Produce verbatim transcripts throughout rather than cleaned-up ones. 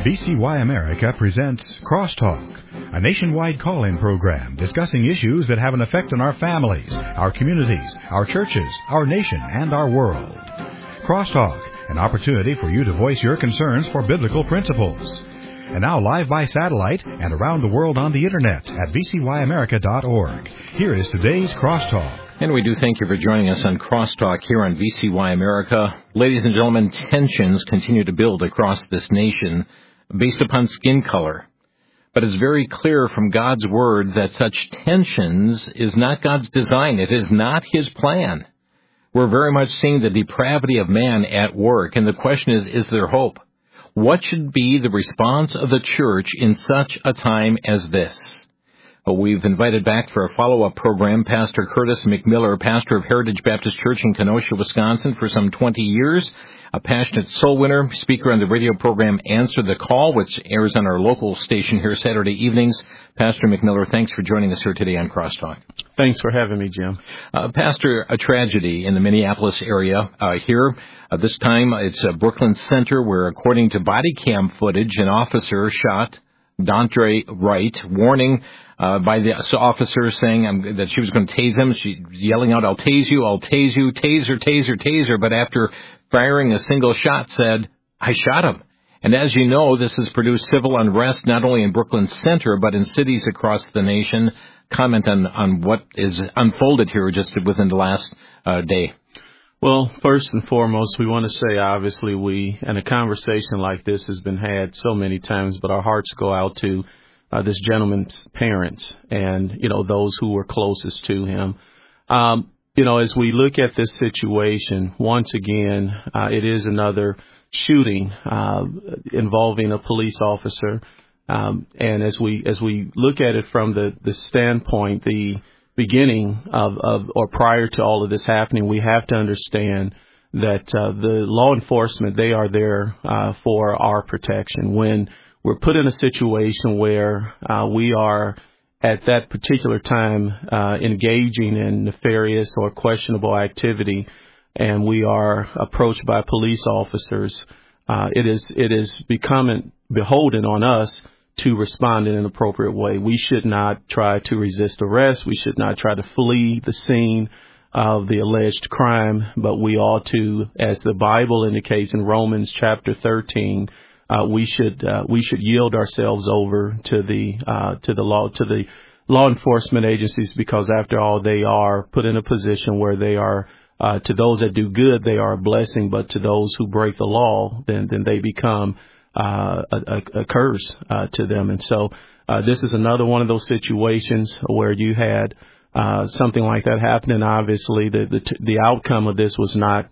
V C Y America presents Crosstalk, a nationwide call-in program discussing issues that have an effect on our families, our communities, our churches, our nation, and our world. Crosstalk, an opportunity for you to voice your concerns for biblical principles. And now live by satellite and around the world on the Internet at v c y america dot org. Here is today's Crosstalk. And we do thank you for joining us on Crosstalk here on V C Y America. Ladies and gentlemen, tensions continue to build across this nation based upon skin color. But it's very clear from God's Word that such tensions is not God's design. It is not His plan. We're very much seeing the depravity of man at work, and the question is, is there hope? What should be the response of the church in such a time as this? Well, we've invited back for a follow-up program Pastor Curtis McMiller, pastor of Heritage Baptist Church in Kenosha, Wisconsin for some twenty years, a passionate soul winner, speaker on the radio program Answer the Call, which airs on our local station here Saturday evenings. Pastor McMiller, thanks for joining us here today on Crosstalk. Thanks for having me, Jim. Uh, Pastor, a tragedy in the Minneapolis area uh, here. Uh, this time it's uh, Brooklyn Center, where, according to body cam footage, an officer shot Daunte Wright, warning uh, by the officer saying um, that she was going to tase him. She yelling out, "I'll tase you, I'll tase you, taser, taser, taser." But after firing a single shot, said, "I shot him." And as you know, this has produced civil unrest not only in Brooklyn Center, but in cities across the nation. Comment on, on what is unfolded here just within the last uh, day. Well, first and foremost, we want to say, obviously, we, and a conversation like this has been had so many times, but our hearts go out to uh, this gentleman's parents and, you know, those who were closest to him. Um, you know, as we look at this situation, once again, uh, it is another shooting uh, involving a police officer. Um, and as we as we look at it from the, the standpoint, the beginning of, of or prior to all of this happening, we have to understand that uh, the law enforcement, they are there uh, for our protection. When we're put in a situation where uh, we are at that particular time uh, engaging in nefarious or questionable activity, and we are approached by police officers, uh, it is it is becoming beholden on us to respond in an appropriate way. We should not try to resist arrest. We should not try to flee the scene of the alleged crime, but we ought to, as the Bible indicates in Romans chapter thirteen, uh, we should uh, we should yield ourselves over to the uh, to the law to the law enforcement agencies, because after all, they are put in a position where they are uh, to those that do good, they are a blessing, but to those who break the law, then then they become Uh, a, a, a curse uh, to them. And so uh, this is another one of those situations where you had uh, something like that happening. Obviously, the the, the outcome of this was not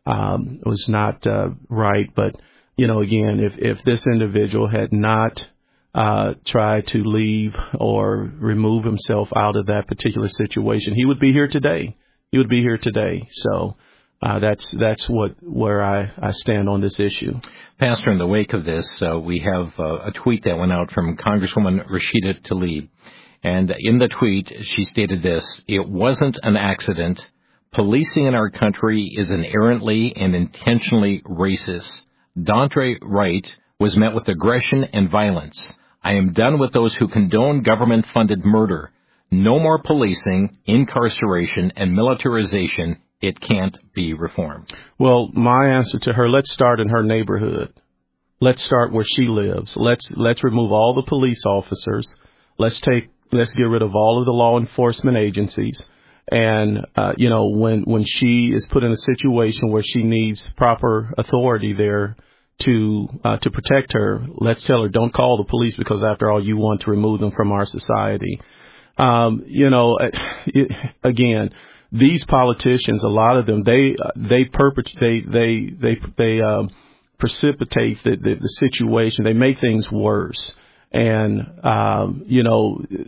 um, was not uh, right. But you know, again, if if this individual had not uh, tried to leave or remove himself out of that particular situation, he would be here today. He would be here today. So. Uh, that's that's what where I, I stand on this issue. Pastor, in the wake of this, uh, we have uh, a tweet that went out from Congresswoman Rashida Tlaib. And in the tweet, she stated this: "It wasn't an accident. Policing in our country is inherently and intentionally racist. Daunte Wright was met with aggression and violence. I am done with those who condone government-funded murder. No more policing, incarceration, and militarization. It can't be reformed." Well, my answer to her, let's start in her neighborhood. Let's start where she lives. Let's let's remove all the police officers. Let's take let's get rid of all of the law enforcement agencies. And uh, you know, when when she is put in a situation where she needs proper authority there to uh, to protect her, let's tell her, don't call the police, because after all, you want to remove them from our society. Um, you know, it, again. These politicians, a lot of them, they they perpet- they they they they um, precipitate the, the the situation. They make things worse. And um, you know,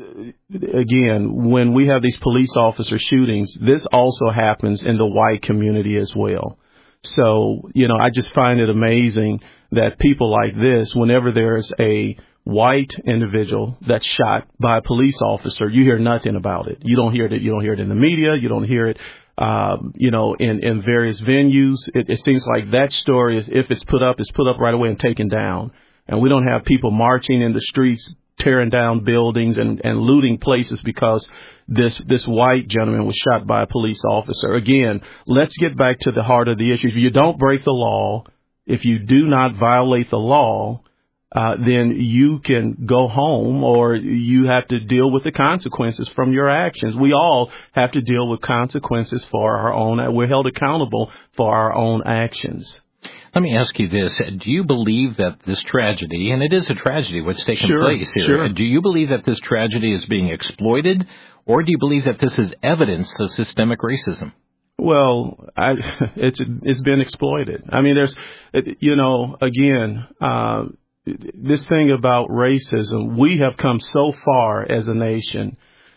again, when we have these police officer shootings, this also happens in the white community as well. So you know, I just find it amazing that people like this, whenever there's a white individual that's shot by a police officer, you hear nothing about it. You don't hear it. You don't hear it in the media. You don't hear it, um, you know, in, in various venues. It, it seems like that story is, if it's put up, it's put up right away and taken down. and we don't have people marching in the streets, tearing down buildings and, and looting places because this this white gentleman was shot by a police officer. Again, let's get back to the heart of the issue. If you don't break the law, if you do not violate the law, uh, then you can go home, or you have to deal with the consequences from your actions. We all have to deal with consequences for our own. We're held accountable for our own actions. Let me ask you this. Do you believe that this tragedy, and it is a tragedy what's taken sure, place here, sure. do you believe that this tragedy is being exploited, or do you believe that this is evidence of systemic racism? Well, I, it's it's been exploited. I mean, there's, you know, again, uh, this thing about racism, we have come so far as a nation.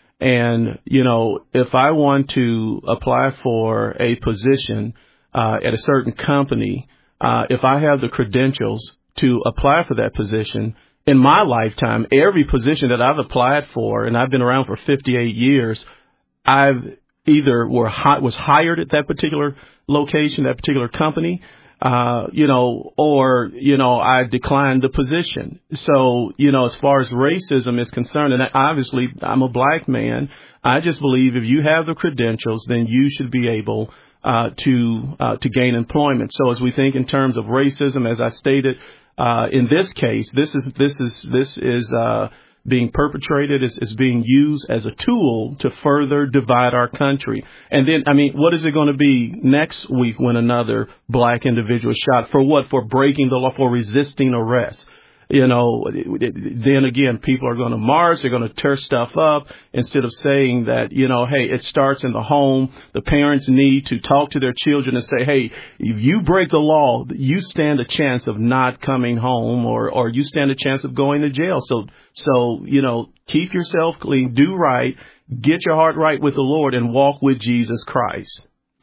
And, you know, if I want to apply for a position uh, at a certain company, Uh, if I have the credentials to apply for that position, in my lifetime, every position that I've applied for, and I've been around for fifty-eight years, I've either were hi- was hired at that particular location, that particular company, uh, you know, or, you know, I declined the position. So, you know, as far as racism is concerned, and obviously I'm a black man, I just believe if you have the credentials, then you should be able Uh, to uh, to gain employment. So as we think in terms of racism, as I stated, uh, in this case, this is this is this is uh, being perpetrated, is, is being used as a tool to further divide our country. And then, I mean, what is it going to be next week when another black individual is shot? For what? For breaking the law, for resisting arrest. You know, then again, people are going to march. They're going to tear stuff up instead of saying that, you know, hey, it starts in the home. The parents need to talk to their children and say, hey, if you break the law, you stand a chance of not coming home, or, or you stand a chance of going to jail. So, so, you know, keep yourself clean, do right, get your heart right with the Lord, and walk with Jesus Christ.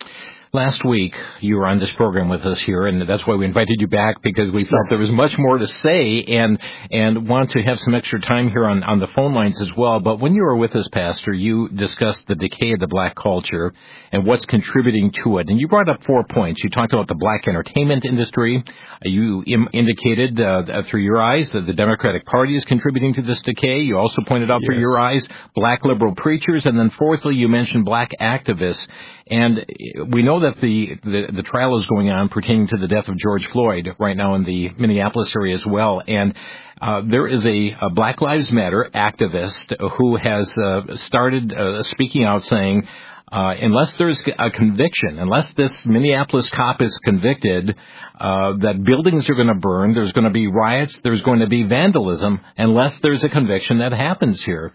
Last week, you were on this program with us here, and that's why we invited you back, because we felt there was much more to say, and and want to have some extra time here on, on the phone lines as well. But when you were with us, Pastor, you discussed the decay of the black culture and what's contributing to it. And you brought up four points. You talked about the black entertainment industry. You im- indicated uh, through your eyes that the Democratic Party is contributing to this decay. You also pointed out yes. through your eyes black liberal preachers. And then fourthly, you mentioned black activists. And we know that the, the, the trial is going on pertaining to the death of George Floyd right now in the Minneapolis area as well. And uh, there is a, a Black Lives Matter activist who has uh, started uh, speaking out saying, uh, unless there's a conviction, unless this Minneapolis cop is convicted, uh, that buildings are going to burn, there's going to be riots, there's going to be vandalism, unless there's a conviction that happens here.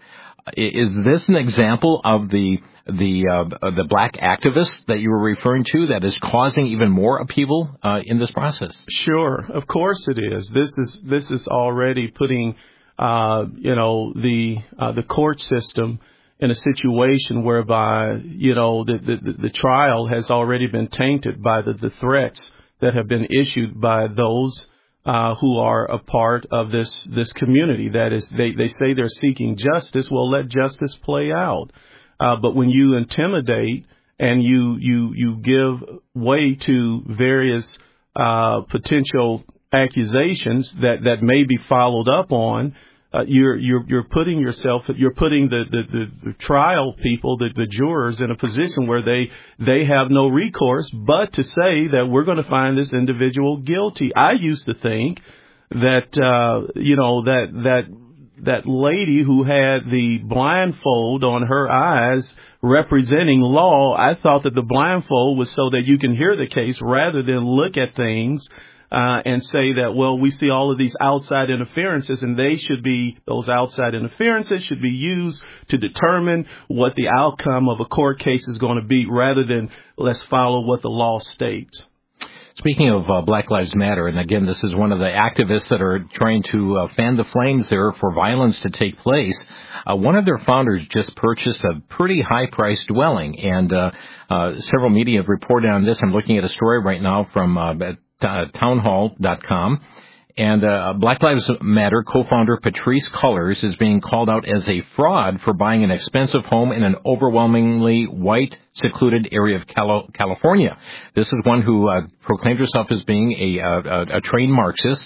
Is this an example of the the uh, the black activists that you were referring to that is causing even more upheaval uh, in this process? Sure, of course it is. This is this is already putting uh, you know the uh, the court system in a situation whereby you know the, the the trial has already been tainted by the, the threats that have been issued by those Uh, who are a part of this this community. That is, they, they say they're seeking justice. Well, let justice play out. Uh, but when you intimidate and you you you give way to various uh, potential accusations that, that may be followed up on, uh, you're you're you're putting yourself you're putting the the, the, the trial people, the, the jurors, in a position where they they have no recourse but to say that we're going to find this individual guilty. I used to think that uh, you know that that that lady who had the blindfold on her eyes representing law, I thought that the blindfold was so that you can hear the case rather than look at things Uh, and say that, well, we see all of these outside interferences, and they should be, those outside interferences should be used to determine what the outcome of a court case is going to be, rather than let's follow what the law states. Speaking of uh, Black Lives Matter, and again, this is one of the activists that are trying to uh, fan the flames there for violence to take place. Uh, one of their founders just purchased a pretty high-priced dwelling, and uh, uh, several media have reported on this. I'm looking at a story right now from uh, Uh, townhall dot com, and uh, Black Lives Matter co-founder Patrisse Cullors is being called out as a fraud for buying an expensive home in an overwhelmingly white, secluded area of Cali- California. This is one who uh, proclaimed herself as being a, a, a trained Marxist,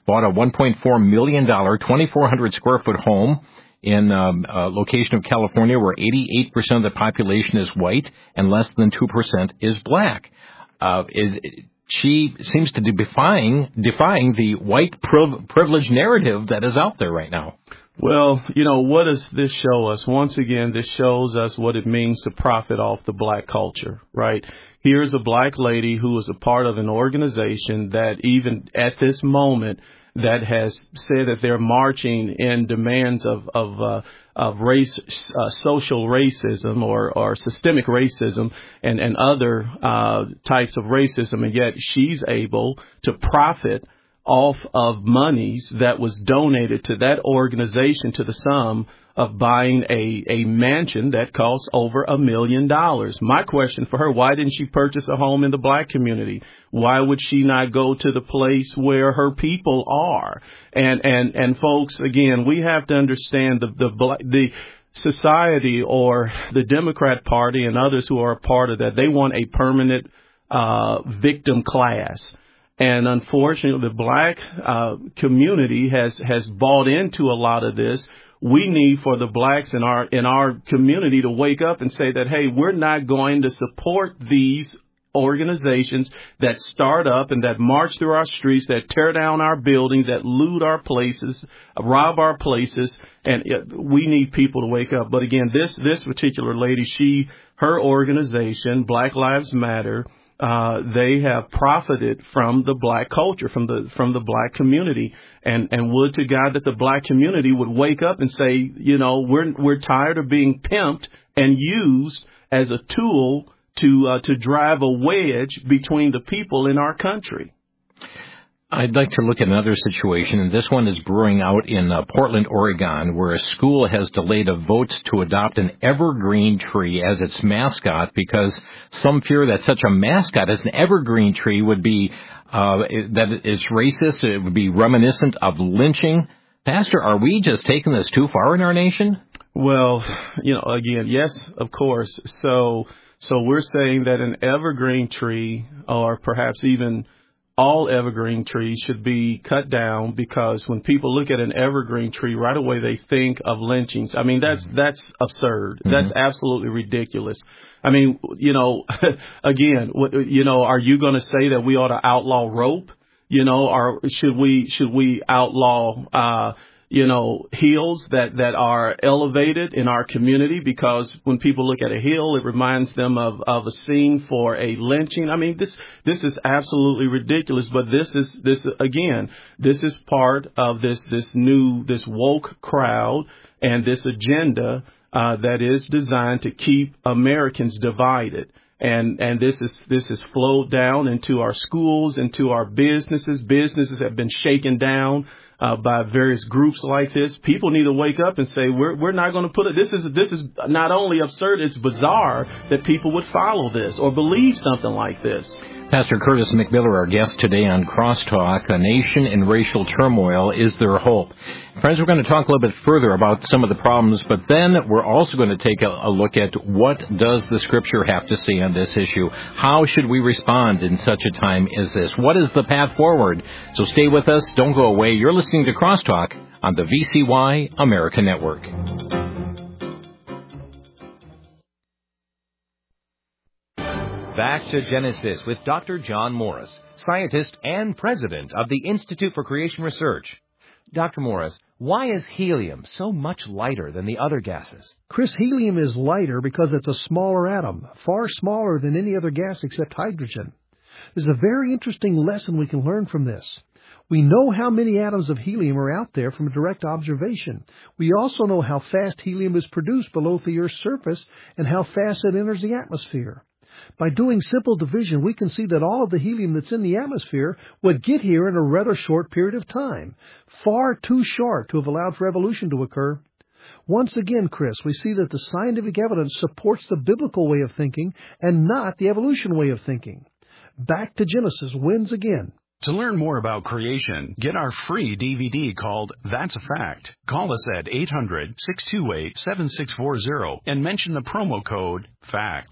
bought a one point four million dollars, twenty-four hundred square foot home in um, a location of California where eighty-eight percent of the population is white and less than two percent is black. Uh, is she seems to be defying, defying the white priv- privilege narrative that is out there right now. Well, you know, what does this show us? Once again, this shows us what it means to profit off the black culture, right? Here's a black lady who is a part of an organization that even at this moment that has said that they're marching in demands of of, uh, of race, uh, social racism or, or systemic racism and, and other uh, types of racism, and yet she's able to profit off of monies that was donated to that organization to the sum of buying a, a mansion that costs over a million dollars. My question for her, why didn't she purchase a home in the black community? Why would she not go to the place where her people are? And, and, and folks, again, we have to understand the, the, the society or the Democrat Party and others who are a part of that, they want a permanent, uh, victim class. And unfortunately, the black uh, community has, has bought into a lot of this. We need for the blacks in our in our community to wake up and say that, hey, we're not going to support these organizations that start up and that march through our streets, that tear down our buildings, that loot our places, rob our places. And we need people to wake up. But again, this this particular lady, she her organization, Black Lives Matter, Uh, they have profited from the black culture, from the from the black community, and and would to God that the black community would wake up and say, you know, we're we're tired of being pimped and used as a tool to uh, to drive a wedge between the people in our country. I'd like to look at another situation, and this one is brewing out in uh, Portland, Oregon, where a school has delayed a vote to adopt an evergreen tree as its mascot because some fear that such a mascot as an evergreen tree would be, uh, that it's racist, it would be reminiscent of lynching. Pastor, are we just taking this too far in our nation? Well, you know, again, yes, of course. So, so we're saying that an evergreen tree, or perhaps even all evergreen trees, should be cut down because when people look at an evergreen tree, right away they think of lynchings. I mean, that's that's absurd. Mm-hmm. That's absolutely ridiculous. I mean, you know, again, what, you know, are you going to say that we ought to outlaw rope? You know, or should we should we outlaw uh you know, hills that, that are elevated in our community? Because when people look at a hill, it reminds them of, of a scene for a lynching. I mean, this, this is absolutely ridiculous. But this is, this, again, this is part of this, this new, this woke crowd and this agenda, uh, that is designed to keep Americans divided. And, and this is, this has flowed down into our schools, into our businesses. Businesses have been shaken down Uh, by various groups like this. People need to wake up and say, we're we're not going to put it. This is this is not only absurd, it's bizarre that people would follow this or believe something like this. Pastor Curtis McMiller, our guest today on Crosstalk, A Nation in Racial Turmoil, Is There Hope? Friends, we're going to talk a little bit further about some of the problems, but then we're also going to take a, a look at what does the Scripture have to say on this issue? How should we respond in such a time as this? What is the path forward? So stay with us. Don't go away. You're listening to Crosstalk on the V C Y America Network. Back to Genesis with Doctor John Morris, scientist and president of the Institute for Creation Research. Doctor Morris, why is helium so much lighter than the other gases? Chris, helium is lighter because it's a smaller atom, far smaller than any other gas except hydrogen. There's a very interesting lesson we can learn from this. We know how many atoms of helium are out there from direct observation. We also know how fast helium is produced below the Earth's surface and how fast it enters the atmosphere. By doing simple division, we can see that all of the helium that's in the atmosphere would get here in a rather short period of time, far too short to have allowed for evolution to occur. Once again, Chris, we see that the scientific evidence supports the biblical way of thinking and not the evolution way of thinking. Back to Genesis wins again. To learn more about creation, get our free D V D called That's a Fact. Call us at eight hundred, six two eight, seven six four zero and mention the promo code FACT.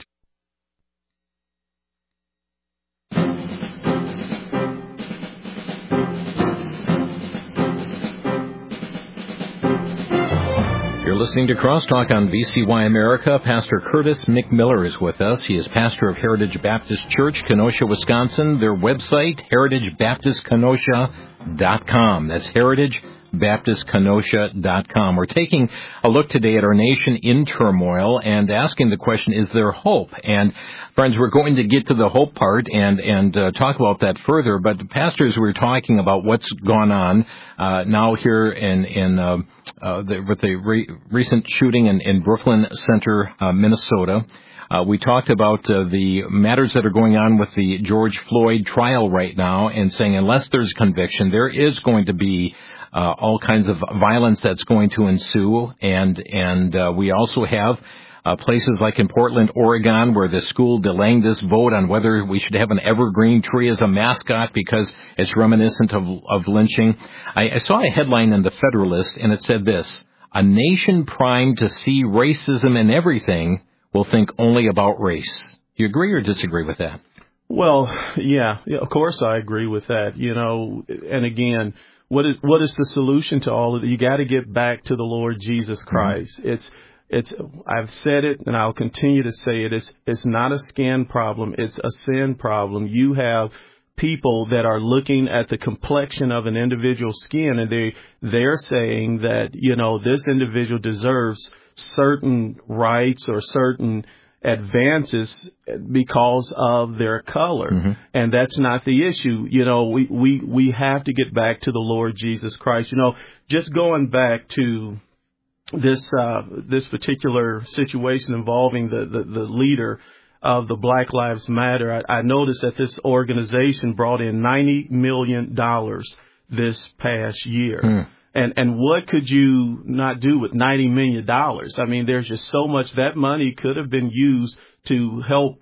You're listening to Crosstalk on V C Y America. Pastor Curtis McMiller is with us. He is pastor of Heritage Baptist Church, Kenosha, Wisconsin. Their website, heritage baptist kenosha dot com. That's heritage baptist kenosha dot com. We're taking a look today at our nation in turmoil and asking the question, is there hope? And friends, we're going to get to the hope part and and uh, talk about that further. But the pastors, we're talking about what's gone on uh, now here in in uh, uh, the, with the re- recent shooting in, in Brooklyn Center, uh, Minnesota. Uh, we talked about uh, the matters that are going on with the George Floyd trial right now, and saying unless there's conviction, there is going to be Uh, all kinds of violence that's going to ensue, and and uh, we also have uh, places like in Portland, Oregon, where the school delaying this vote on whether we should have an evergreen tree as a mascot because it's reminiscent of, of lynching. I, I saw a headline in the Federalist, and it said this: "A nation primed to see racism in everything will think only about race." Do you agree or disagree with that? Well, yeah, yeah, of course I agree with that. You know, and again, What is what is the solution to all of it? You got to get back to the Lord Jesus Christ. Mm-hmm. It's it's I've said it, and I'll continue to say it. It's it's not a skin problem. It's a sin problem. You have people that are looking at the complexion of an individual's skin, and they they're saying that, you know, this individual deserves certain rights or certain advances because of their color. Mm-hmm. And that's not the issue. You know, we, we, we have to get back to the Lord Jesus Christ. You know, just going back to this, uh, this particular situation involving the, the, the leader of the Black Lives Matter, I, I noticed that this organization brought in ninety million dollars this past year. Mm. And and what could you not do with ninety million dollars? I mean, there's just so much. That money could have been used to help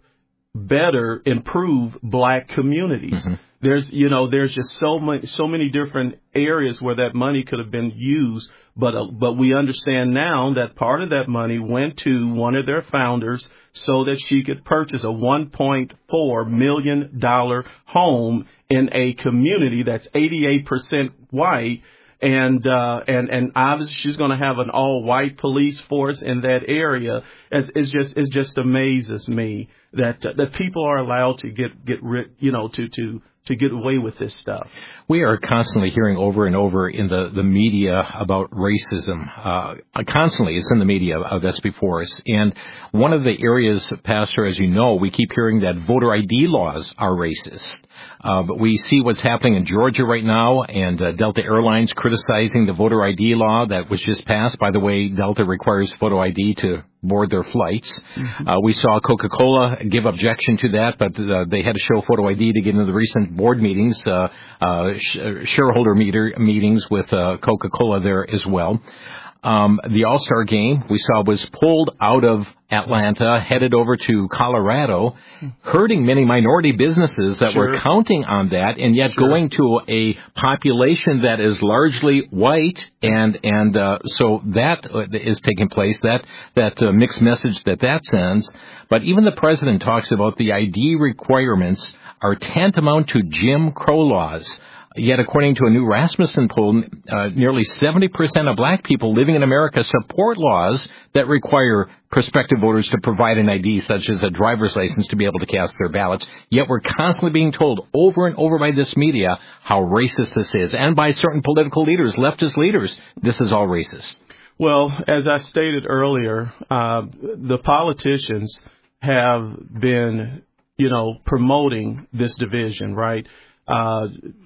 better improve black communities. Mm-hmm. There's, you know, there's just so many, so many different areas where that money could have been used. But uh, but we understand now that part of that money went to one of their founders so that she could purchase a one point four million dollars home in a community that's eighty-eight percent white. And, uh, and, and obviously she's going to have an all white police force in that area. It's, it's just, it just amazes me that, uh, that people are allowed to get, get rid, you know, to, to, to get away with this stuff. We are constantly hearing over and over in the, the media about racism. Uh, constantly, it's in the media uh, that's before us. And one of the areas, Pastor, as you know, we keep hearing that voter I D laws are racist. Uh, but we see what's happening in Georgia right now, and uh, Delta Airlines criticizing the voter I D law that was just passed. By the way, Delta requires photo I D to board their flights. Mm-hmm. Uh, we saw Coca-Cola give objection to that, but uh, they had to show photo I D to get into the recent board meetings, uh, uh, sh- shareholder meter- meetings with uh, Coca-Cola there as well. Um, the All-Star game we saw was pulled out of Atlanta, headed over to Colorado, hurting many minority businesses that sure. were counting on that, and yet sure. going to a population that is largely white, and and uh, so that is taking place. That that uh, mixed message that that sends. But even the president talks about the I D requirements are tantamount to Jim Crow laws. Yet, according to a new Rasmussen poll, uh, nearly seventy percent of black people living in America support laws that require prospective voters to provide an I D, such as a driver's license, to be able to cast their ballots. Yet we're constantly being told over and over by this media how racist this is, and by certain political leaders, leftist leaders, this is all racist. Well, as I stated earlier, uh, the politicians have been, you know, promoting this division, right? Uh,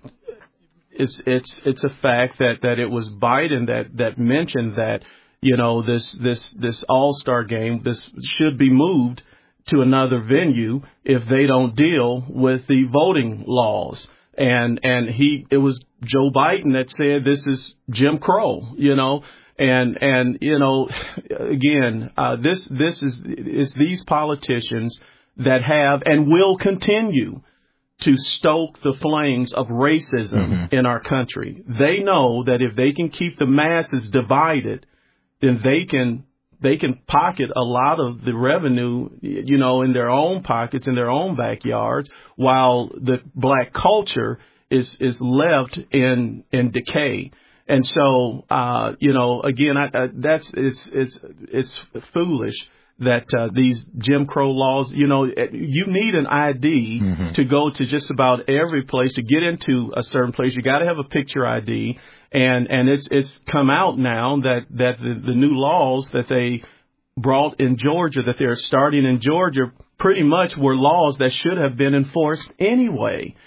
It's it's it's a fact that, that it was Biden that, that mentioned that, you know, this this this All-Star game, this should be moved to another venue if they don't deal with the voting laws. And and he it was Joe Biden that said this is Jim Crow, you know. And and you know, again, uh, this this is is these politicians that have and will continue to stoke the flames of racism mm-hmm. in our country. They know that if they can keep the masses divided, then they can they can pocket a lot of the revenue, you know, in their own pockets, in their own backyards, while the black culture is is left in in decay. And so, uh, you know, again, I, I, that's it's it's it's foolish that uh, these Jim Crow laws, you know, you need an I D mm-hmm. to go to just about every place, to get into a certain place. You got to have a picture I D. And and it's it's come out now that, that the, the new laws that they brought in Georgia, that they're starting in Georgia, pretty much were laws that should have been enforced anyway.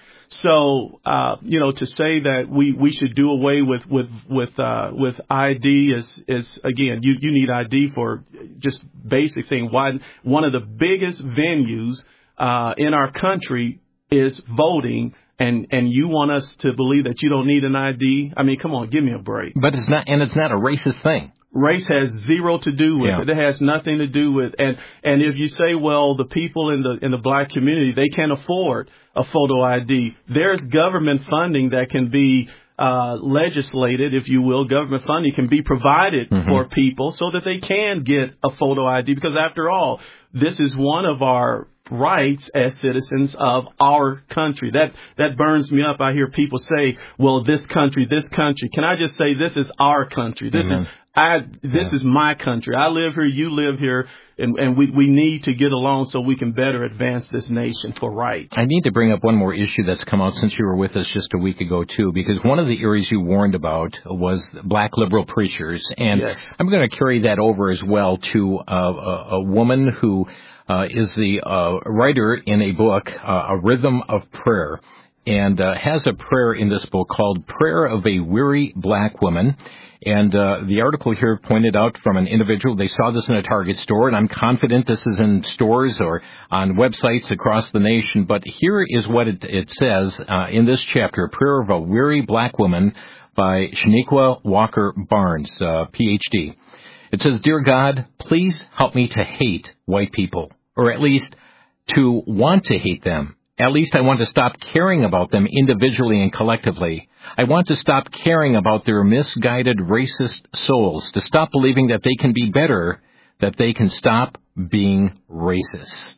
So, uh, you know, to say that we, we should do away with, with, with, uh, with I D is, is, again, you, you need I D for just basic thing. One, one of the biggest venues, uh, in our country is voting. And, and you want us to believe that you don't need an I D? I mean, come on, give me a break. But it's not, and it's not a racist thing. Race has zero to do with yeah. it. It has nothing to do with, and, and if you say, well, the people in the, in the black community, they can't afford a photo I D. There's government funding that can be, uh, legislated, if you will. Government funding can be provided mm-hmm. for people so that they can get a photo I D, because after all, this is one of our rights as citizens of our country. That that burns me up. I hear people say, well, this country, this country. Can I just say, this is our country. This mm-hmm. is I this yeah. is my country. I live here, you live here, and, and we, we need to get along so we can better advance this nation for rights. I need to bring up one more issue that's come out since you were with us just a week ago, too, because one of the areas you warned about was black liberal preachers. And yes. I'm going to carry that over as well to uh, a, a woman who uh, is the uh, writer in a book, uh, A Rhythm of Prayer, and uh, has a prayer in this book called Prayer of a Weary Black Woman. And uh, the article here pointed out from an individual, they saw this in a Target store, and I'm confident this is in stores or on websites across the nation. But here is what it, it says uh, in this chapter, Prayer of a Weary Black Woman by Shaniqua Walker Barnes, uh, P H D. It says, Dear God, please help me to hate white people, or at least to want to hate them. At least I want to stop caring about them individually and collectively. I want to stop caring about their misguided racist souls, to stop believing that they can be better, that they can stop being racist.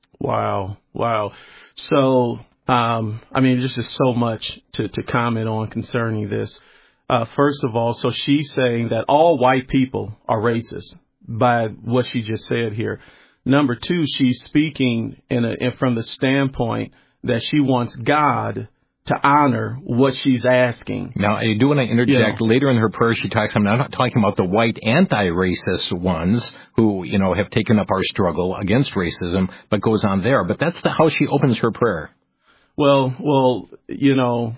Wow. Wow. So, um, I mean, there's just so much to, to comment on concerning this. Uh, first of all, so she's saying that all white people are racist by what she just said here. Number two, she's speaking in a, in, from the standpoint that she wants God to honor what she's asking. Now, I do want to interject. You know, later in her prayer, she talks, I'm not talking about the white anti-racist ones who, you know, have taken up our struggle against racism, but goes on there. But that's the, how she opens her prayer. Well, well, you know,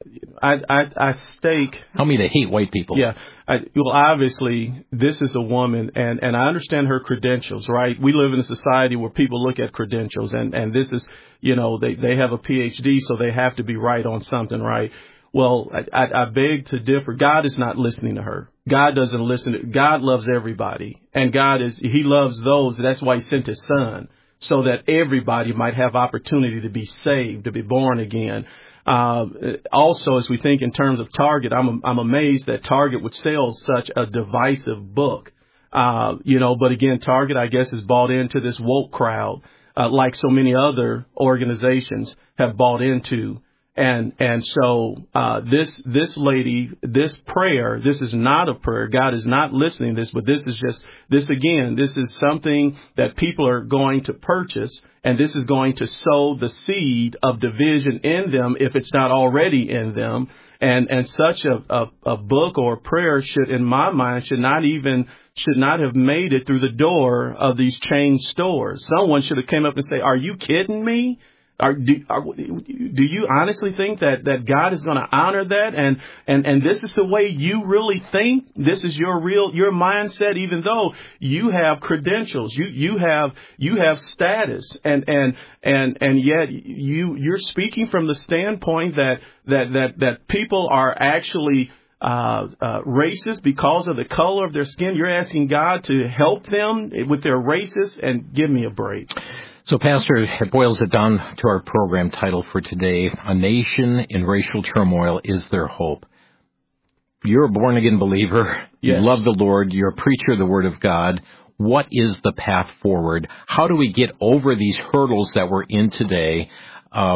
I, I, I stake. Help me to hate white people. Yeah. I, well, obviously, this is a woman, and, and I understand her credentials, right? We live in a society where people look at credentials, and, and this is, you know, they, they have a P H D, so they have to be right on something, right? Well, I, I, I beg to differ. God is not listening to her. God doesn't listen. To, God loves everybody, and God is, He loves those. That's why He sent His Son, so that everybody might have opportunity to be saved, to be born again. Uh, also, as we think in terms of Target, I'm I'm amazed that Target would sell such a divisive book. Uh, you know, but again, Target, I guess, is bought into this woke crowd, uh, like so many other organizations have bought into. And and so uh, this this lady, this prayer, this is not a prayer. God is not listening to this, but this is just this again. This is something that people are going to purchase, and this is going to sow the seed of division in them if it's not already in them. And and such a, a, a book or a prayer should, in my mind, should not even should not have made it through the door of these chain stores. Someone should have came up and say, "Are you kidding me? Are, do, are, do you honestly think that, that God is going to honor that? And, and, and this is the way you really think? This is your real, your mindset, even though you have credentials, you, you have, you have status, and, and, and, and yet you, you're speaking from the standpoint that, that, that, that people are actually, uh, uh, racist because of the color of their skin. You're asking God to help them with their racist, and give me a break. So, Pastor, it boils it down to our program title for today, A Nation in Racial Turmoil, Is There Hope? You're a born-again believer. You yes. love the Lord. You're a preacher of the Word of God. What is the path forward? How do we get over these hurdles that we're in today? Uh,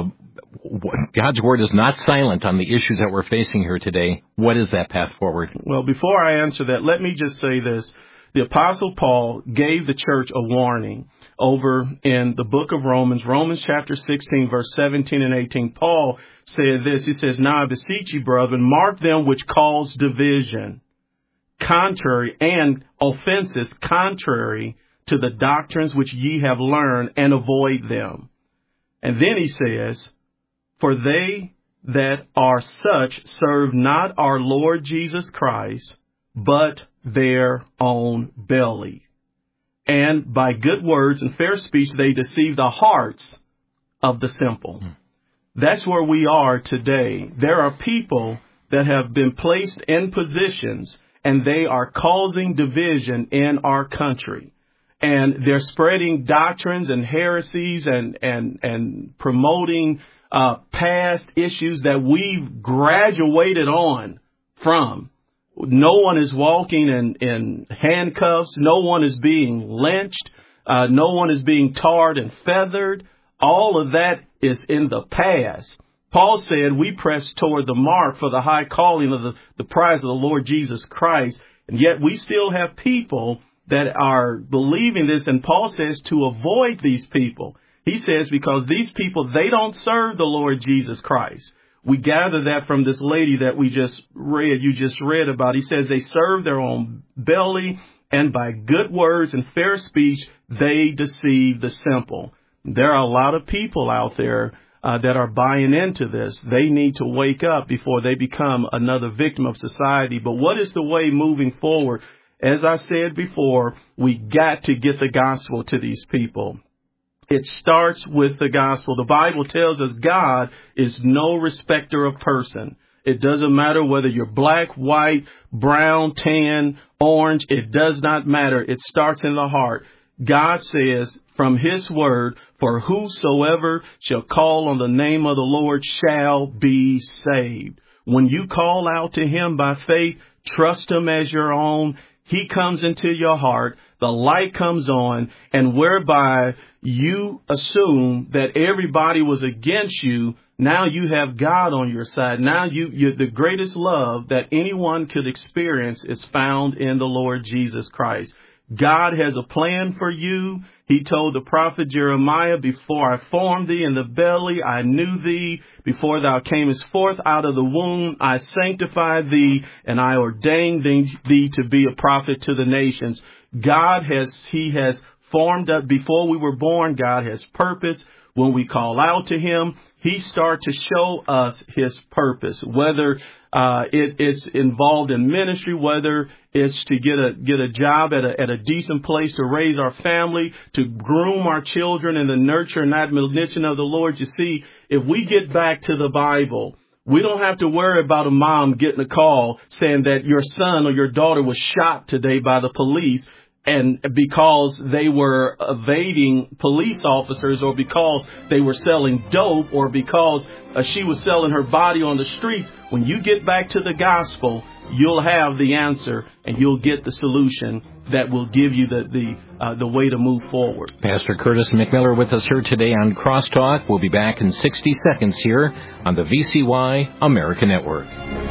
God's Word is not silent on the issues that we're facing here today. What is that path forward? Well, before I answer that, let me just say this. The Apostle Paul gave the church a warning over in the book of Romans, Romans chapter sixteen, verse seventeen and eighteen. Paul said this. He says, "Now I beseech you, brethren, mark them which cause division, contrary and offenses, contrary to the doctrines which ye have learned, and avoid them." And then he says, "For they that are such serve not our Lord Jesus Christ, but their own belly. And by good words and fair speech, they deceive the hearts of the simple." Mm. That's where we are today. There are people that have been placed in positions, and they are causing division in our country. And they're spreading doctrines and heresies and, and, and promoting uh, past issues that we've graduated on from. No one is walking in, in handcuffs. No one is being lynched. Uh, no one is being tarred and feathered. All of that is in the past. Paul said we press toward the mark for the high calling of the, the prize of the Lord Jesus Christ. And yet we still have people that are believing this. And Paul says to avoid these people. He says because these people, they don't serve the Lord Jesus Christ. We gather that from this lady that we just read, you just read about. He says they serve their own belly, and by good words and fair speech, they deceive the simple. There are a lot of people out there uh, that are buying into this. They need to wake up before they become another victim of society. But what is the way moving forward? As I said before, we got to get the gospel to these people. It starts with the gospel. The Bible tells us God is no respecter of person. It doesn't matter whether you're black, white, brown, tan, orange. It does not matter. It starts in the heart. God says from his word, "For whosoever shall call on the name of the Lord shall be saved." When you call out to him by faith, trust him as your own, he comes into your heart, the light comes on, and whereby you assume that everybody was against you, now you have God on your side. Now you, you the greatest love that anyone could experience is found in the Lord Jesus Christ. God has a plan for you. He told the prophet Jeremiah, "Before I formed thee in the belly, I knew thee. Before thou camest forth out of the womb, I sanctified thee, and I ordained thee to be a prophet to the nations." God has, he has formed up before we were born. God has purpose. When we call out to him, he starts to show us his purpose, whether uh, it, it's involved in ministry, whether it's to get a get a job at a, at a decent place to raise our family, to groom our children in the nurture and admonition of the Lord. You see, if we get back to the Bible, we don't have to worry about a mom getting a call saying that your son or your daughter was shot today by the police, and because they were evading police officers, or because they were selling dope, or because uh, she was selling her body on the streets. When you get back to the gospel, you'll have the answer, and you'll get the solution that will give you the the, uh, the way to move forward. Pastor Curtis McMiller with us here today on Crosstalk. We'll be back in sixty seconds here on the V C Y America Network.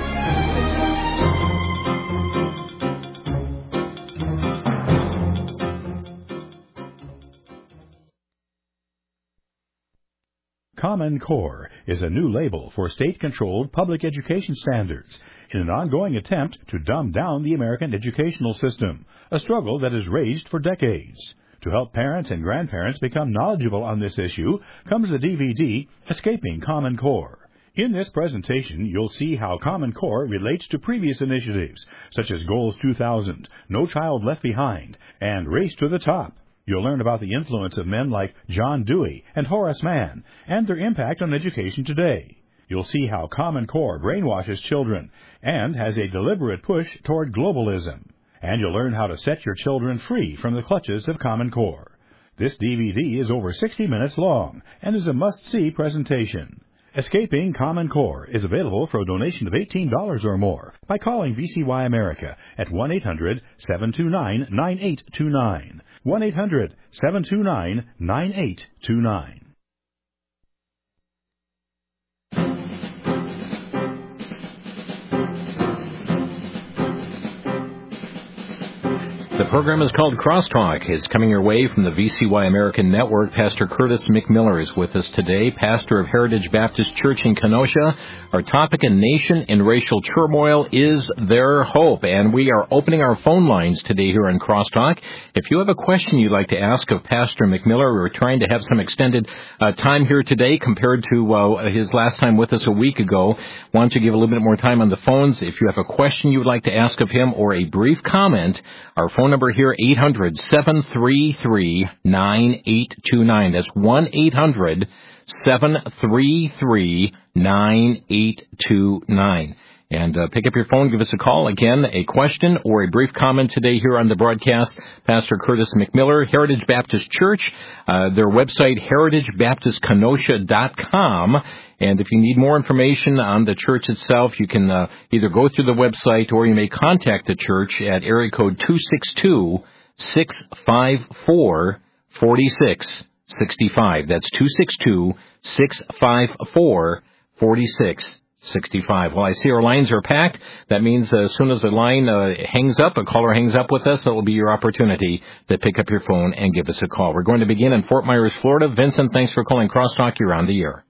Common Core is a new label for state-controlled public education standards in an ongoing attempt to dumb down the American educational system, a struggle that has raged for decades. To help parents and grandparents become knowledgeable on this issue comes the D V D, Escaping Common Core. In this presentation, you'll see how Common Core relates to previous initiatives, such as Goals two thousand, No Child Left Behind, and Race to the Top. You'll learn about the influence of men like John Dewey and Horace Mann and their impact on education today. You'll see how Common Core brainwashes children and has a deliberate push toward globalism. And you'll learn how to set your children free from the clutches of Common Core. This D V D is over sixty minutes long and is a must-see presentation. Escaping Common Core is available for a donation of eighteen dollars or more by calling V C Y America at one eight hundred seven two nine nine eight two nine. one eight hundred seven two nine nine eight two nine. program is called Crosstalk. It's coming your way from the V C Y American Network. Pastor Curtis McMiller is with us today, pastor of Heritage Baptist Church in Kenosha. Our topic, A Nation in Racial Turmoil, is there hope? And we are opening our phone lines today here on Crosstalk. If you have a question you'd like to ask of Pastor McMiller, we're trying to have some extended uh, time here today compared to uh, his last time with us a week ago. Want to give a little bit more time on the phones. If you have a question you would like to ask of him or a brief comment, our phone number here, eight hundred, seven three three, nine eight two nine. That's one eight hundred, seven three three, nine eight two nine. And uh, pick up your phone, give us a call. Again, a question or a brief comment today here on the broadcast. Pastor Curtis McMiller, Heritage Baptist Church, uh, their website, heritage baptist kenosha dot com. And if you need more information on the church itself, you can uh, either go through the website or you may contact the church at area code two six two, six five four, four six six five. That's two six two, six five four, four six six five. Well, I see our lines are packed. That means uh, as soon as the line uh, hangs up, a caller hangs up with us, that will be your opportunity to pick up your phone and give us a call. We're going to begin in Fort Myers, Florida. Vincent, thanks for calling Crosstalk. You're on the air.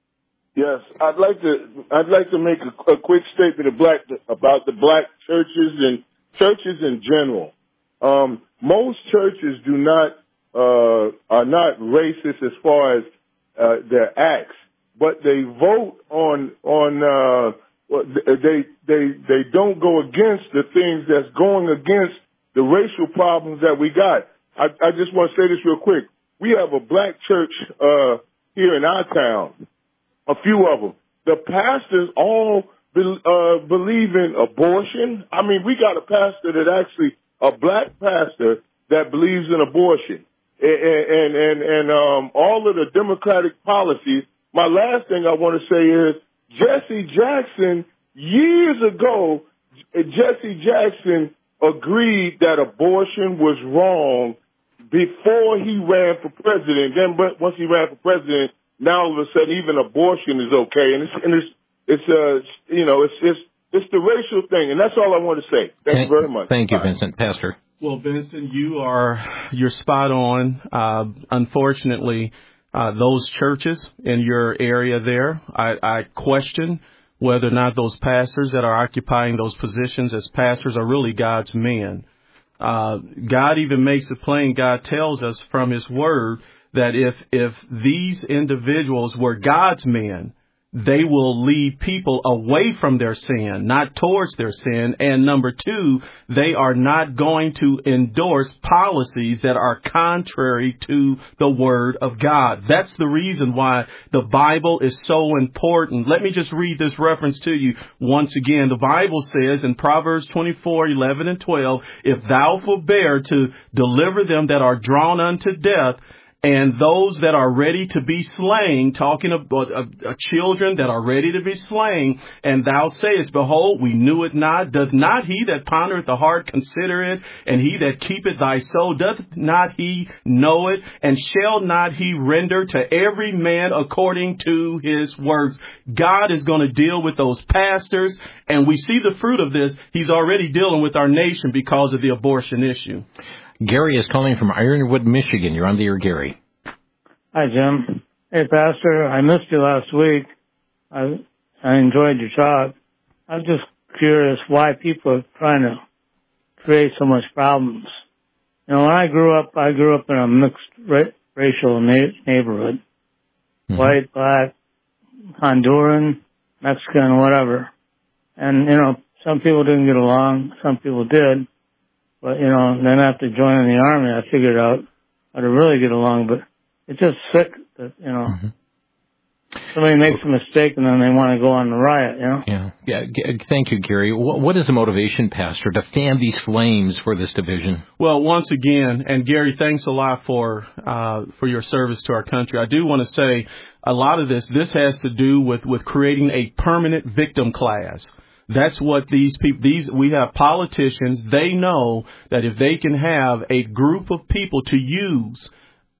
Yes, I'd like to. I'd like to make a, a quick statement of black, about the black churches and churches in general. Um, most churches do not uh, are not racist as far as uh, their acts, but they vote on on. Uh, they they they don't go against the things that's going against the racial problems that we got. I, I just want to say this real quick. We have a black church uh, here in our town. A few of them. The pastors all be, uh, believe in abortion. I mean, we got a pastor that actually, a black pastor that believes in abortion. And, and, and, and um, all of the Democratic policies. My last thing I want to say is Jesse Jackson, years ago, Jesse Jackson agreed that abortion was wrong before he ran for president. Then once he ran for president, now all of a sudden, even abortion is okay, and it's and it's it's uh you know it's it's it's the racial thing, and that's all I want to say. Thank, Thank you very much. Thank you, Vincent. Pastor. Well, Vincent, you are you're spot on. Uh, unfortunately, uh, those churches in your area there, I, I question whether or not those pastors that are occupying those positions as pastors are really God's men. Uh, God even makes it plain. God tells us from His Word that if if these individuals were God's men, they will lead people away from their sin, not towards their sin. And number two, they are not going to endorse policies that are contrary to the Word of God. That's the reason why the Bible is so important. Let me just read this reference to you once again. The Bible says in Proverbs twenty-four, eleven and twelve, if thou forbear to deliver them that are drawn unto death, and those that are ready to be slain, talking about uh, uh, children that are ready to be slain, and thou sayest, behold, we knew it not. Doth not he that pondereth the heart consider it? And he that keepeth thy soul, doth not he know it? And shall not he render to every man according to his works? God is going to deal with those pastors, and we see the fruit of this. He's already dealing with our nation because of the abortion issue. Gary is calling from Ironwood, Michigan. You're on the air, Gary. Hi, Jim. Hey, Pastor. I missed you last week. I I enjoyed your talk. I'm just curious why people are trying to create so much problems. You know, when I grew up, I grew up in a mixed ra- racial na- neighborhood. Mm-hmm. White, black, Honduran, Mexican, whatever. And, you know, some people didn't get along. Some people did. But, you know, then after joining the Army, I figured out how to really get along. But it's just sick that, you know, mm-hmm. somebody makes a mistake and then they want to go on the riot, you know? Yeah. Yeah. Thank you, Gary. What is the motivation, Pastor, to fan these flames for this division? Well, once again, and Gary, thanks a lot for uh, for your service to our country. I do want to say a lot of this, this has to do with, with creating a permanent victim class. That's what these people, these, we have politicians, they know that if they can have a group of people to use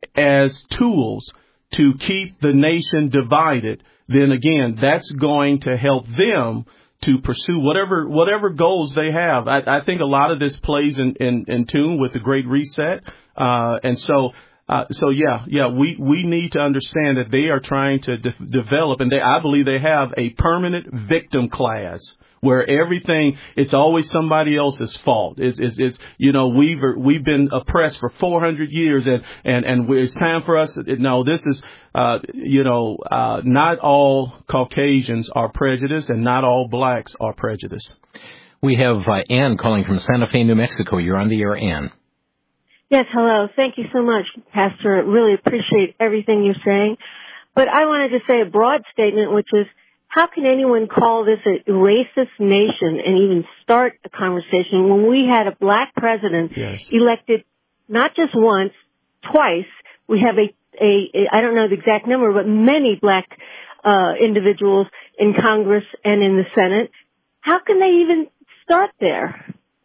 as tools to keep the nation divided, then again, that's going to help them to pursue whatever whatever goals they have. I, I think a lot of this plays in, in, in tune with the Great Reset. Uh, and so, uh, so yeah, yeah, we, we need to understand that they are trying to de- develop, and they, I believe they have a permanent victim class where everything, it's always somebody else's fault. It's, it's, it's you know, we've, we've been oppressed for four hundred years, and, and, and it's time for us. No, this is, uh, you know, uh, not all Caucasians are prejudiced, and not all blacks are prejudiced. We have uh, Ann calling from Santa Fe, New Mexico. You're on the air, Ann. Yes, hello. Thank you so much, Pastor. Really appreciate everything you're saying. But I wanted to say a broad statement, which is, how can anyone call this a racist nation and even start a conversation when we had a black president yes. elected not just once, twice? We have a, a, a I don't know the exact number, but many black uh individuals in Congress and in the Senate. How can they even start there?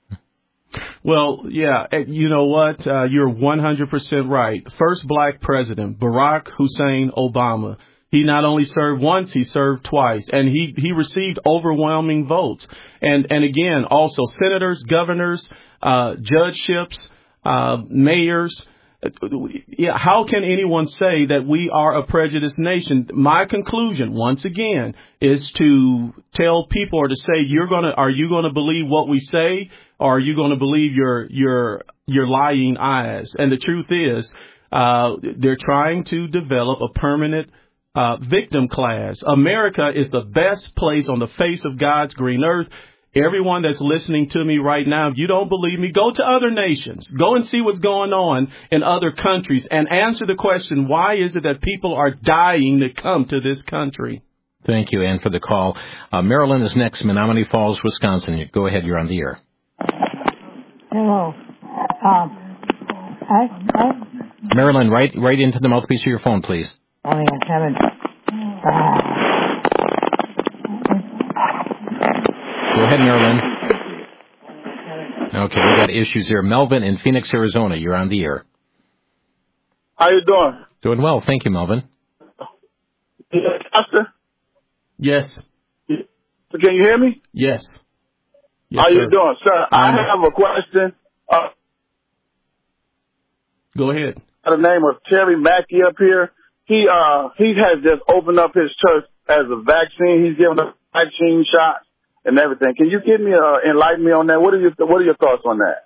Well, yeah, you know what? Uh, you're one hundred percent right. First black president, Barack Hussein Obama. He not only served once, he served twice, and he, he received overwhelming votes. And, and again, also senators, governors, uh, judgeships, uh, mayors. Yeah, how can anyone say that we are a prejudiced nation? My conclusion, once again, is to tell people or to say, you're gonna, are you going to believe what we say, or are you going to believe your, your, your lying eyes? And the truth is, uh, they're trying to develop a permanent Uh, victim class. America is the best place on the face of God's green earth. Everyone that's listening to me right now, if you don't believe me, go to other nations. Go and see what's going on in other countries and answer the question, why is it that people are dying to come to this country? Thank you, Ann, for the call. Uh, Marilyn is next, Menominee Falls, Wisconsin. Go ahead, you're on the air. Hello. Um, I, I, Marilyn, right, right into the mouthpiece of your phone, please. Only I haven't. Uh, Go ahead, Marilyn. Okay, we got issues here. Melvin in Phoenix, Arizona. You're on the air. How you doing? Doing well, thank you, Melvin. Yes, Pastor? Yes. Can you hear me? Yes. yes How sir. you doing, sir? I have a question. Uh, Go ahead. The name of Terry Mackey up here. He uh he has just opened up his church as a vaccine. He's giving us vaccine shots and everything. Can you give me uh, enlighten me on that? What are your What are your thoughts on that?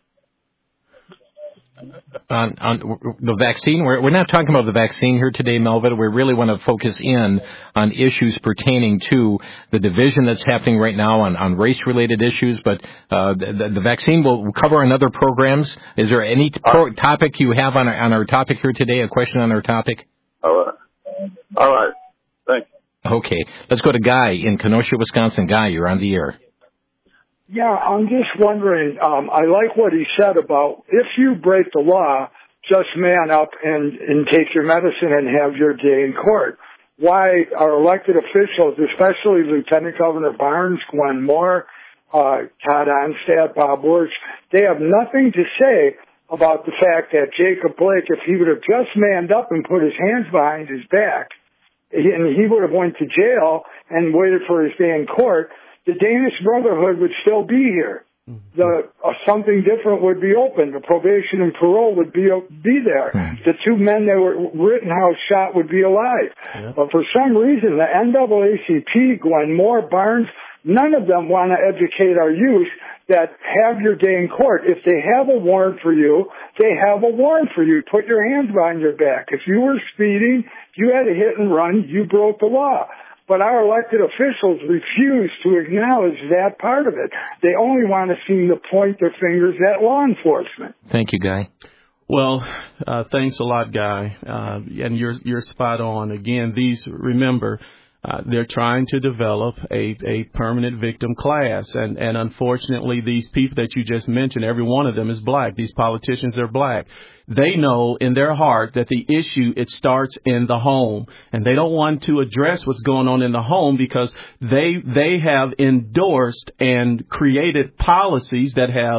On, on the vaccine, we're, we're not talking about the vaccine here today, Melvin. We really want to focus in on issues pertaining to the division that's happening right now on, on race-related issues. But uh, the, the vaccine will cover in other programs. Is there any pro- topic you have on our, on our topic here today? A question on our topic? All right. All right. Thank you. Okay. Let's go to Guy in Kenosha, Wisconsin. Guy, you're on the air. Yeah, I'm just wondering, um, I like what he said about if you break the law, just man up and, and take your medicine and have your day in court. Why are elected officials, especially Lieutenant Governor Barnes, Gwen Moore, uh, Todd Onstad, Bob Wirtz, they have nothing to say about the fact that Jacob Blake, if he would have just manned up and put his hands behind his back, and he would have went to jail and waited for his day in court, the Danish Brotherhood would still be here. The uh, something different would be open. The probation and parole would be uh, be there. The two men that were Rittenhouse shot would be alive. Yeah. But for some reason, the N double A C P, Gwen Moore, Barnes, none of them want to educate our youth that have your day in court. If they have a warrant for you, they have a warrant for you. Put your hands behind your back. If you were speeding, you had a hit and run, you broke the law. But our elected officials refuse to acknowledge that part of it. They only want to seem to point their fingers at law enforcement. Thank you, Guy. Well, uh, thanks a lot, Guy. Uh, and you're you're spot on. Again, these, remember, Uh, they're trying to develop a, a permanent victim class. And, and unfortunately, these people that you just mentioned, every one of them is black. These politicians are black. They know in their heart that the issue, it starts in the home. And they don't want to address what's going on in the home because they they have endorsed and created policies that have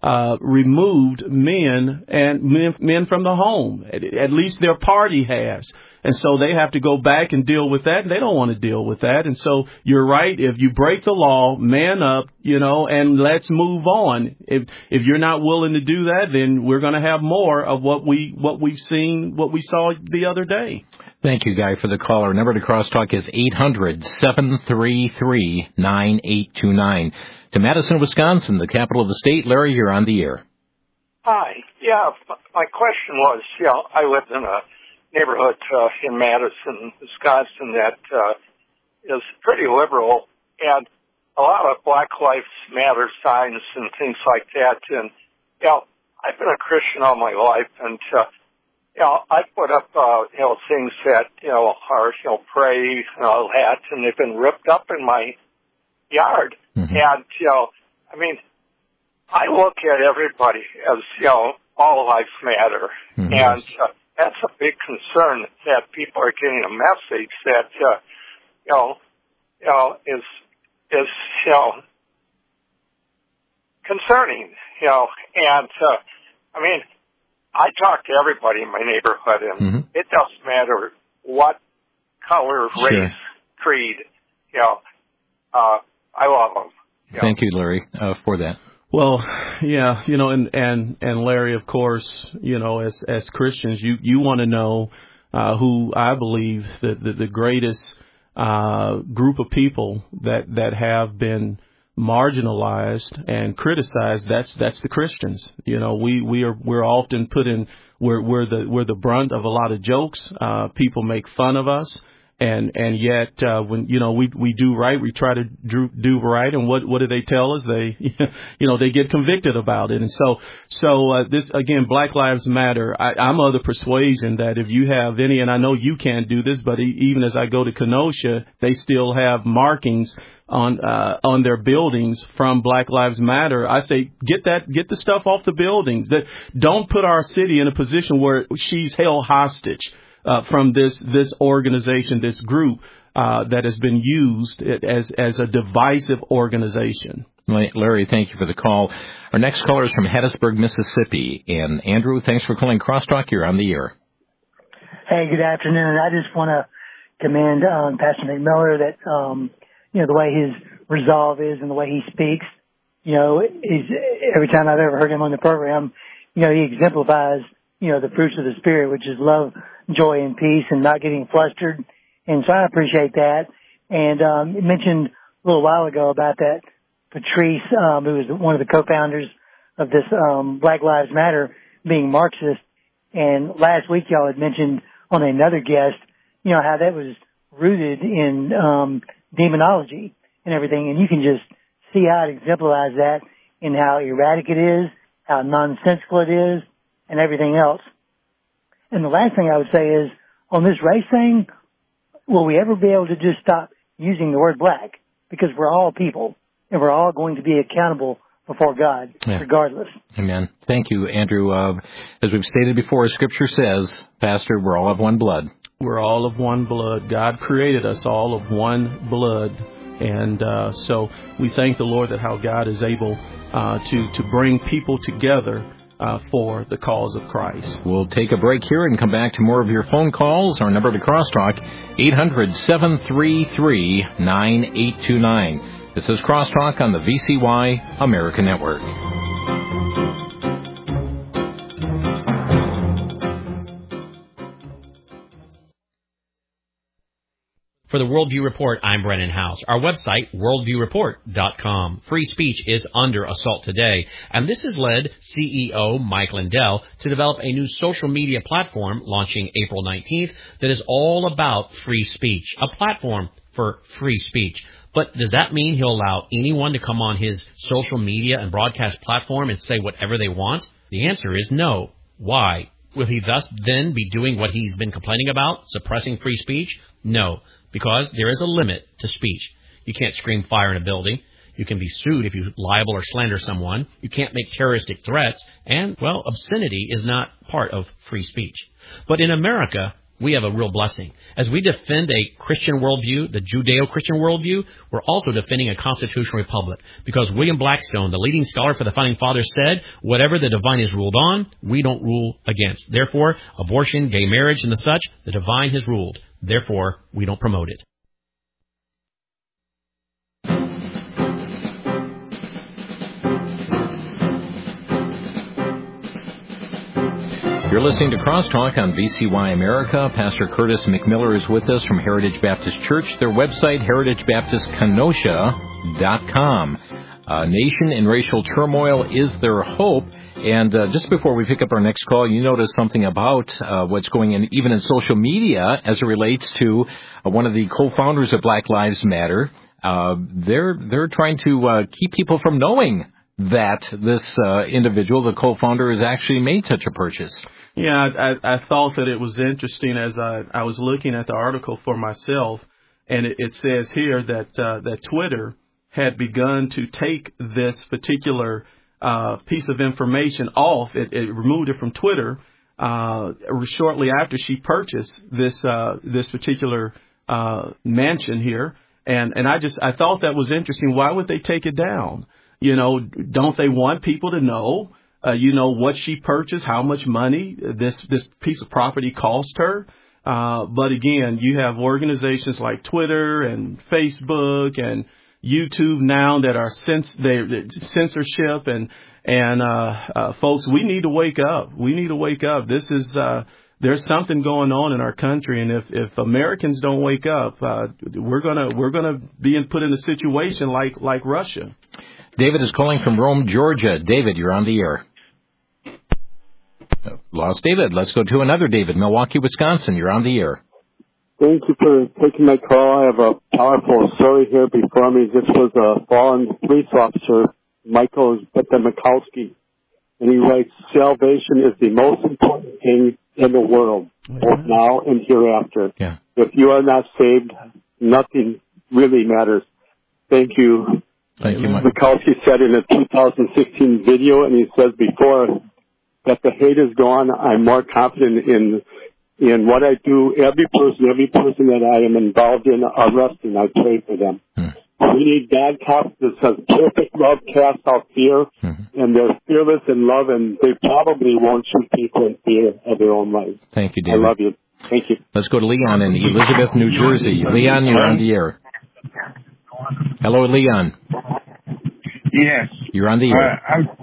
uh, removed men and men, men from the home. At, at least their party has. And so they have to go back and deal with that, and they don't want to deal with that. And so you're right. If you break the law, man up, you know, and let's move on. If if you're not willing to do that, then we're going to have more of what we what we've seen, what we saw the other day. Thank you, Guy, for the call. Our number to Crosstalk is eight hundred, seven three three, nine eight two nine. To Madison, Wisconsin, the capital of the state. Larry, you're on the air. Hi. Yeah, my question was, you know, I lived in a neighborhood uh, in Madison, Wisconsin that uh, is pretty liberal, and a lot of Black Lives Matter signs and things like that. And, you know, I've been a Christian all my life, and, uh, you know, I put up, uh, you know, things that, you know, are, you know, pray and all that, and they've been ripped up in my yard. Mm-hmm. And, you know, I mean, I look at everybody as, you know, all lives matter. Mm-hmm. And, uh, that's a big concern that people are getting a message that, uh, you know, you know, is, is, you know, concerning, you know, and, uh, I mean, I talk to everybody in my neighborhood, and mm-hmm. it doesn't matter what color, sure. race, creed, you know, uh, I love them. You Thank know. you, Larry, uh, for that. Well, yeah, you know, and, and, and Larry, of course, you know, as, as Christians, you, you want to know, uh, who I believe that the, the greatest, uh, group of people that, that have been marginalized and criticized. That's, that's the Christians. You know, we, we are, we're often put in, we're, we're the, we're the brunt of a lot of jokes. Uh, people make fun of us. And and yet, uh, when you know we we do right, we try to do, do right, and what what do they tell us? They, you know, they get convicted about it. And so so uh, this again, Black Lives Matter. I, I'm of the persuasion that if you have any, and I know you can't do this, but even as I go to Kenosha, they still have markings on uh, on their buildings from Black Lives Matter. I say get that get the stuff off the buildings. That don't put our city in a position where she's held hostage. Uh, from this this organization, this group uh, that has been used as as a divisive organization. Larry, thank you for the call. Our next caller is from Hattiesburg, Mississippi. And Andrew, thanks for calling Crosstalk. You're on the air. Hey, good afternoon. I just want to commend um, Pastor McMiller that um, you know the way his resolve is and the way he speaks. You know, he's, every time I've ever heard him on the program, you know, he exemplifies you know the fruits of the Spirit, which is love, joy, and peace, and not getting flustered. And so I appreciate that. And um, you mentioned a little while ago about that Patrice, um, who was one of the co-founders of this um, Black Lives Matter, being Marxist. And last week y'all had mentioned on another guest, you know, how that was rooted in um, demonology and everything. And you can just see how it exemplifies that in how erratic it is, how nonsensical it is, and everything else. And the last thing I would say is, on this race thing, will we ever be able to just stop using the word black? Because we're all people, and we're all going to be accountable before God, yeah. regardless. Amen. Thank you, Andrew. Uh, as we've stated before, Scripture says, Pastor, we're all of one blood. We're all of one blood. God created us all of one blood. And uh, so we thank the Lord that how God is able uh, to, to bring people together Uh, for the cause of Christ. We'll take a break here and come back to more of your phone calls. Our number to Crosstalk, eight hundred, seven three three, nine eight two nine. This is Crosstalk on the V C Y America Network. For the Worldview Report, I'm Brennan House. Our website, worldview report dot com. Free speech is under assault today, and this has led C E O Mike Lindell to develop a new social media platform launching April nineteenth that is all about free speech, a platform for free speech. But does that mean he'll allow anyone to come on his social media and broadcast platform and say whatever they want? The answer is no. Why? Will he thus then be doing what he's been complaining about, suppressing free speech? No. Because there is a limit to speech. You can't scream fire in a building. You can be sued if you libel or slander someone. You can't make terroristic threats. And, well, obscenity is not part of free speech. But in America, we have a real blessing. As we defend a Christian worldview, the Judeo-Christian worldview, we're also defending a constitutional republic. Because William Blackstone, the leading scholar for the Founding Fathers, said, whatever the divine is ruled on, we don't rule against. Therefore, abortion, gay marriage, and the such, the divine has ruled. Therefore, we don't promote it. You're listening to Crosstalk on V C Y America. Pastor Curtis McMiller is with us from Heritage Baptist Church. Their website, heritage baptist kenosha dot com. Uh, nation in racial turmoil is their hope. And uh, just before we pick up our next call, you noticed something about uh, what's going on even in social media as it relates to uh, one of the co-founders of Black Lives Matter. Uh, they're they're trying to uh, keep people from knowing that this uh, individual, the co-founder, has actually made such a purchase. Yeah, I, I thought that it was interesting as I, I was looking at the article for myself, and it, it says here that uh, that Twitter had begun to take this particular uh, piece of information off. It, it removed it from Twitter uh, shortly after she purchased this uh, this particular uh, mansion here, and and I just I thought that was interesting. Why would they take it down? You know, don't they want people to know? Uh, you know, what she purchased, how much money this, this piece of property cost her. Uh, but again, you have organizations like Twitter and Facebook and YouTube now that are cens- they, censorship and, and, uh, uh, folks, we need to wake up. We need to wake up. This is, uh, there's something going on in our country. And if, if Americans don't wake up, uh, we're gonna, we're gonna be in, put in a situation like, like Russia. David is calling from Rome, Georgia. David, you're on the air. Lost David. Let's go to another David, Milwaukee, Wisconsin. You're on the air. Thank you for taking my call. I have a powerful story here before me. This was a fallen police officer, Michael Mikowski, and he writes, salvation is the most important thing in the world, both now and hereafter. Yeah. If you are not saved, nothing really matters. Thank you. Thank you, Mike. Mikowski said in a two thousand sixteen video, and he says before, that the hate is gone. I'm more confident in in what I do. Every person, every person that I am involved in arresting, I pray for them. Hmm. We need God cops that says perfect love casts out fear, mm-hmm. and they're fearless in love, and they probably won't shoot people in fear of their own lives. Thank you, David. I love you. Thank you. Let's go to Leon in Elizabeth, New Jersey. Leon, you're on the air. Hello, Leon. Yes. You're on the air. Uh, I'm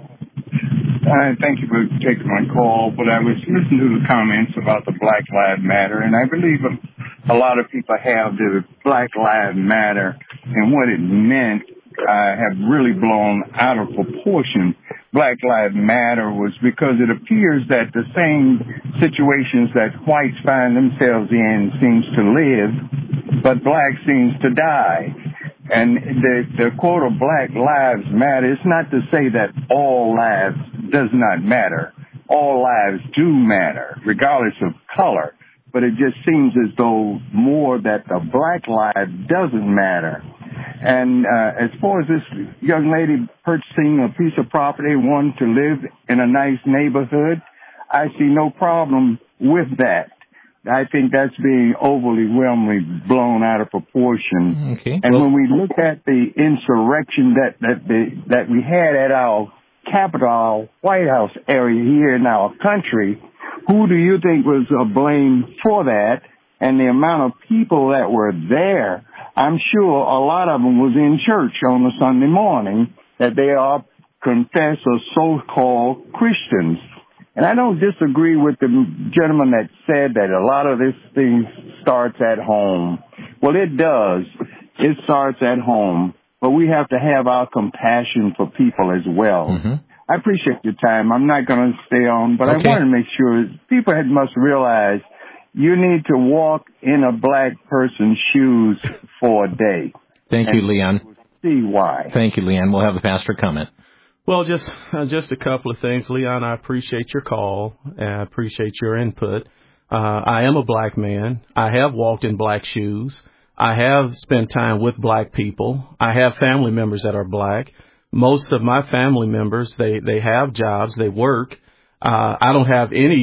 Uh, thank you for taking my call, but I was listening to the comments about the Black Lives Matter, and I believe a, a lot of people have the Black Lives Matter and what it meant uh, have really blown out of proportion. Black Lives Matter was because it appears that the same situations that whites find themselves in seems to live, but black seems to die. And the, the quote of Black Lives Matter, it's not to say that all lives does not matter. All lives do matter, regardless of color. But it just seems as though more that the black life doesn't matter. And uh, as far as this young lady purchasing a piece of property, wanting to live in a nice neighborhood, I see no problem with that. I think that's being overly whelmingly blown out of proportion. Okay. And well, when we look at the insurrection that that the, that we had at our Capitol, our White House area here in our country, who do you think was uh, blamed for that? And the amount of people that were there, I'm sure a lot of them was in church on a Sunday morning, that they are confessed or so-called Christians. And I don't disagree with the gentleman that said that a lot of this thing starts at home. Well, it does. It starts at home. But we have to have our compassion for people as well. Mm-hmm. I appreciate your time. I'm not going to stay on, but okay. I want to make sure people must realize you need to walk in a black person's shoes for a day. Thank you, Leon. See why. Thank you, Leon. We'll have the pastor comment. Well, just uh, just a couple of things, Leon. I appreciate your call, and I appreciate your input. Uh, I am a black man. I have walked in black shoes. I have spent time with black people. I have family members that are black. Most of my family members, they, they have jobs, they work. Uh, I don't have any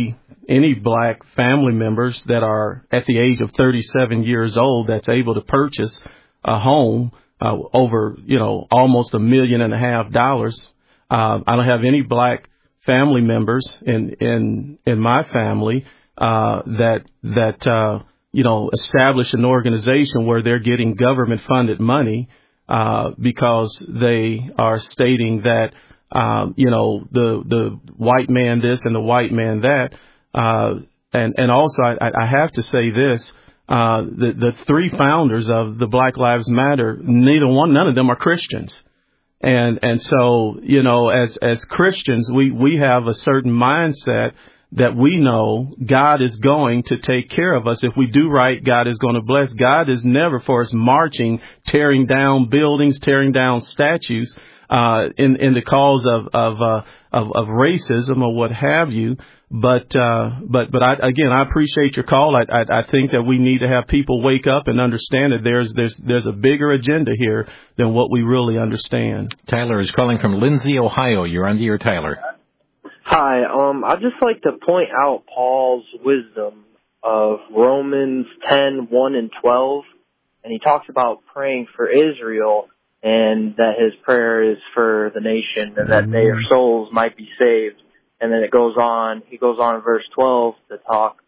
any black family members that are at the age of thirty-seven years old that's able to purchase a home uh, over, you know, almost a million and a half dollars. Uh, I don't have any black family members in in in my family uh, that that uh, you know establish an organization where they're getting government funded money uh, because they are stating that um, you know the the white man this and the white man that. Uh, and, and also, I, I have to say this, uh, the, the three founders of the Black Lives Matter, neither one, none of them are Christians. And, and so, you know, as, as Christians, we, we have a certain mindset that we know God is going to take care of us. If we do right, God is going to bless. God is never for us marching, tearing down buildings, tearing down statues, uh, in, in the cause of, of, uh, of, of racism or what have you. But, uh, but, but I, again, I appreciate your call. I, I, I think that we need to have people wake up and understand that there's, there's, there's a bigger agenda here than what we really understand. Tyler is calling from Lindsay, Ohio. You're on the air, Tyler. Hi, um, I'd just like to point out Paul's wisdom of Romans ten, one and twelve. And he talks about praying for Israel and that his prayer is for the nation and that their souls might be saved. And then it goes on, he goes on in verse twelve to talk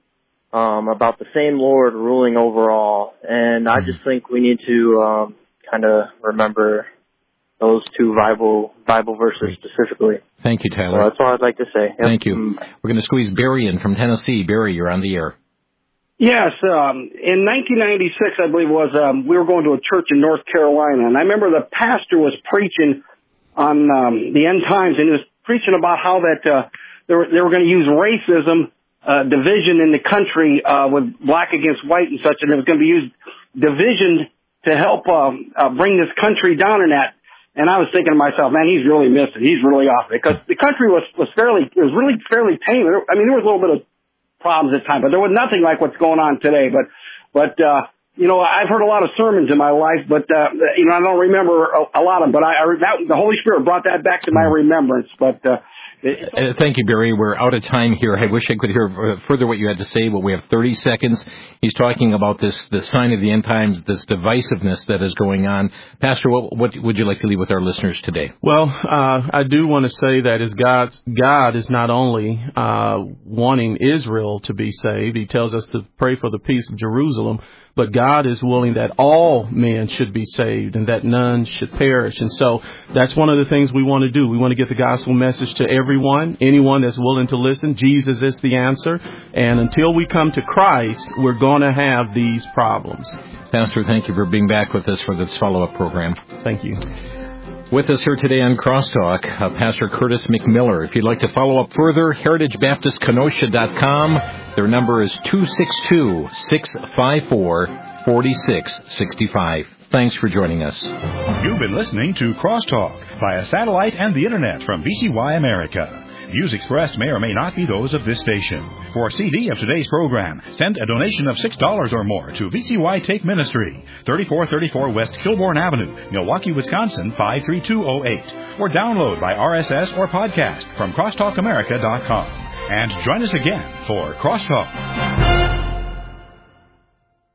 um, about the same Lord ruling over all. And I just think we need to um, kind of remember those two Bible Bible verses specifically. Thank you, Tyler. So that's all I'd like to say. Yep. Thank you. We're going to squeeze Barry in from Tennessee. Barry, you're on the air. Yes, um, in nineteen ninety-six, I believe it was, um, we were going to a church in North Carolina, and I remember the pastor was preaching on um, the end times, and he was preaching about how that uh, they were, they were going to use racism, uh, division in the country uh, with black against white and such, and it was going to be used division to help uh, uh, bring this country down in that. And I was thinking to myself, man, he's really missed it. He's really off it because the country was was fairly, it was really fairly tame. I mean, there was a little bit of problems at times, but there was nothing like what's going on today. But, but, uh, you know, I've heard a lot of sermons in my life, but, uh, you know, I don't remember a, a lot of them, but I, I that, the Holy Spirit brought that back to my remembrance. But, uh, Uh, thank you, Barry. We're out of time here. I wish I could hear further what you had to say, but we have thirty seconds. He's talking about this, the sign of the end times, this divisiveness that is going on. Pastor, what, what would you like to leave with our listeners today? Well, uh, I do want to say that as God's, God is not only uh, wanting Israel to be saved, he tells us to pray for the peace of Jerusalem, but God is willing that all men should be saved and that none should perish. And so that's one of the things we want to do. We want to get the gospel message to everyone, anyone that's willing to listen. Jesus is the answer. And until we come to Christ, we're going to have these problems. Pastor, thank you for being back with us for this follow-up program. Thank you. With us here today on Crosstalk, uh, Pastor Curtis McMiller. If you'd like to follow up further, heritage baptist kenosha dot com. Their number is two six two, six five four, four six six five. Thanks for joining us. You've been listening to Crosstalk via satellite and the Internet from V C Y America. Views expressed may or may not be those of this station. For a C D of today's program, send a donation of six dollars or more to V C Y Take Ministry, thirty-four thirty-four West Kilbourne Avenue, Milwaukee, Wisconsin, five three two oh eight. Or download by R S S or podcast from crosstalk america dot com. And join us again for Crosstalk.